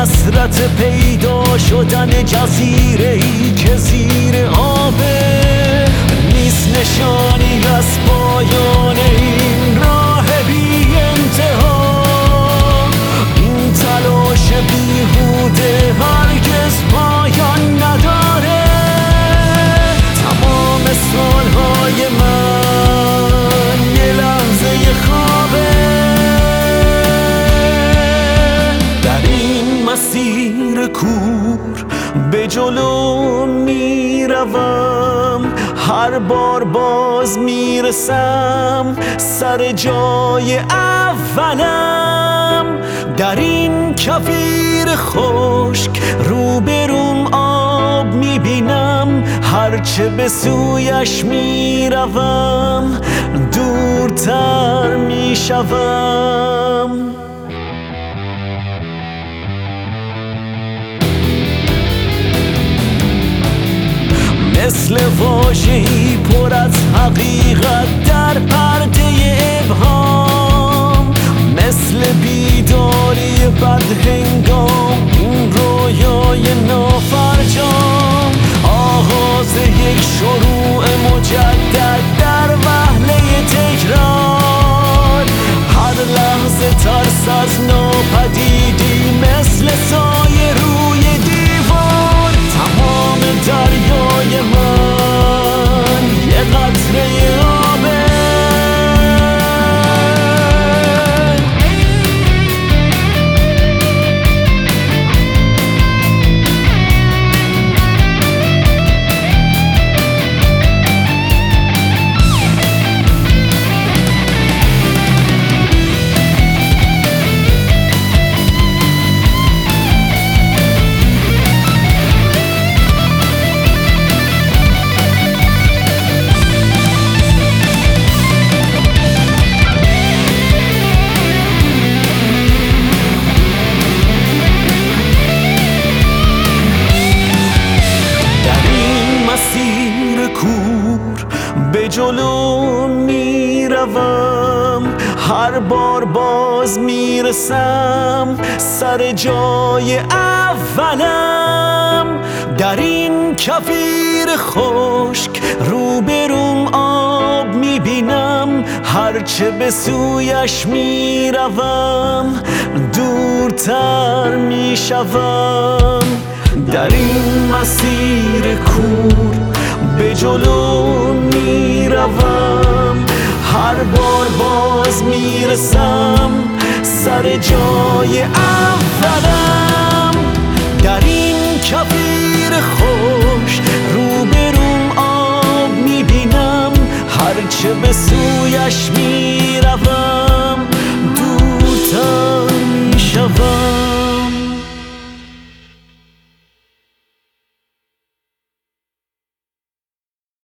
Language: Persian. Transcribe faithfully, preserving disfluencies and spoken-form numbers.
حسرت پیدا شدن جزیره ای که زیر آبه، نیست نشانی از پایان این راه بی انتها. این تلاش بیهوده هرگز پایان نداره. تمام سالهای من یه لحظه خوابه. در این مسیر کور به جلو میروم، هر بار باز میرسم سر جای اولم. در این کویر خشک روبروم آب میبینم، هرچه به سویش میروم دورتر میشوم. مثل واژه‌ای پر از حقیقت در پرده ابهام، مثل بیداری بدهنگام این رویای نافرجام. آغاز یک شروع مجدد در وهله تکرار، هر لحظه ترس از ناپدیدی مثل سایه روی دیوار. تمام دریای من یه قطره آبه. به جلو میروم، هر بار باز میرسم سر جای اولم. در این کویر خشک روبروم آب میبینم، هرچه به سویش میروم دورتر میشوم. در این مسیر کور به جلو میروم، هر بار باز میرسم سر جای اولم. در این کویر خوش روبروم آب میبینم، هرچه به سویش میروم